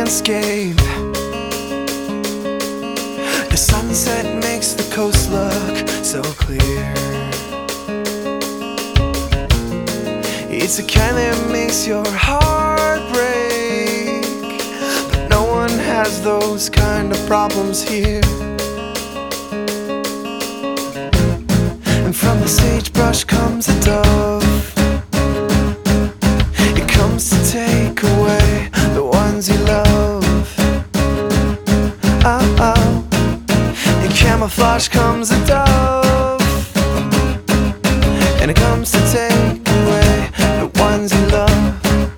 landscape. The sunset makes the coast look so clear. It's the kind that makes your heart break, but no one has those kind of problems here. And from the sagebrush comes a dove. It comes to take away the ones you love. Oh, oh. In camouflage comes a dove, and it comes to take away the ones you love.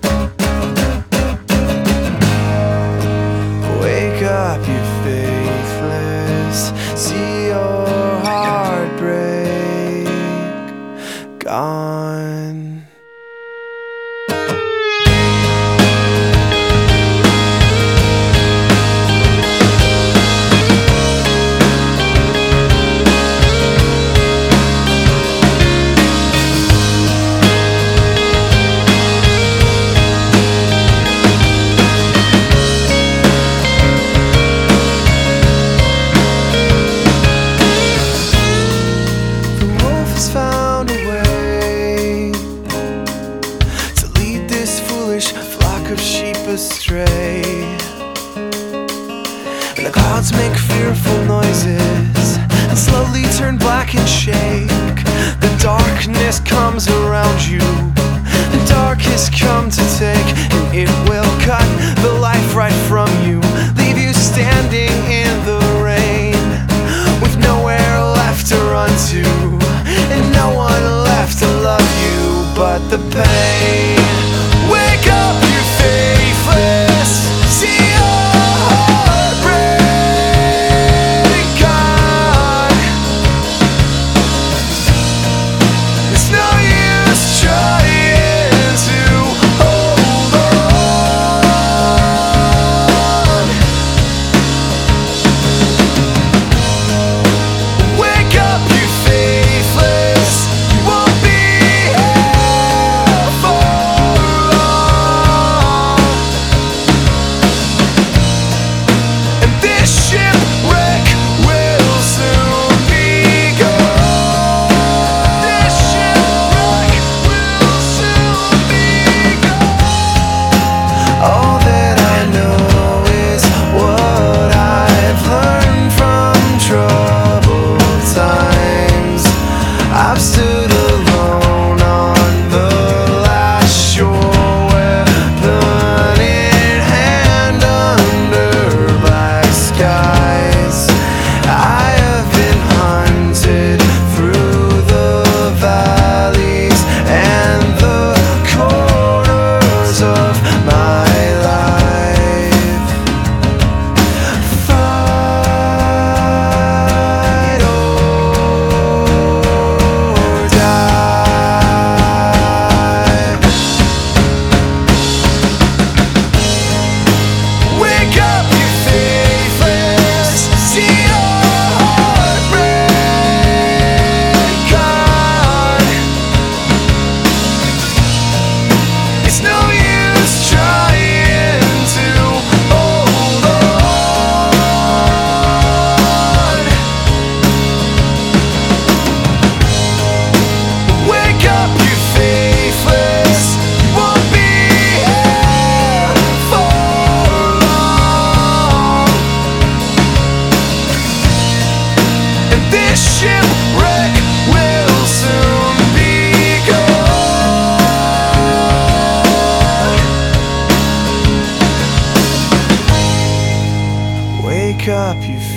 Wake up, you faithless, see your heart break, gone. Flock of sheep astray, and the clouds make fearful noises and slowly turn black and shake. The darkness comes around you, the darkest come to take, and it will cut the life right from you, leave you standing in the rain with nowhere left to run to, and no one left to love you but the pain. Wake up, you faithless, see your heart break, gone. It's no use trying to hold on. Wake up, you faithless, you won't be here for I've stood alone on the last shore, weapon in hand under black skies. I have been hunted through the valleys and the corners of my life. Fight or wake up, you faithless, see your heart break, gone. It's no use trying to hold on. Wake up, you faithless, you won't be here for long, and this shipwreck will soon be gone. Wake up, you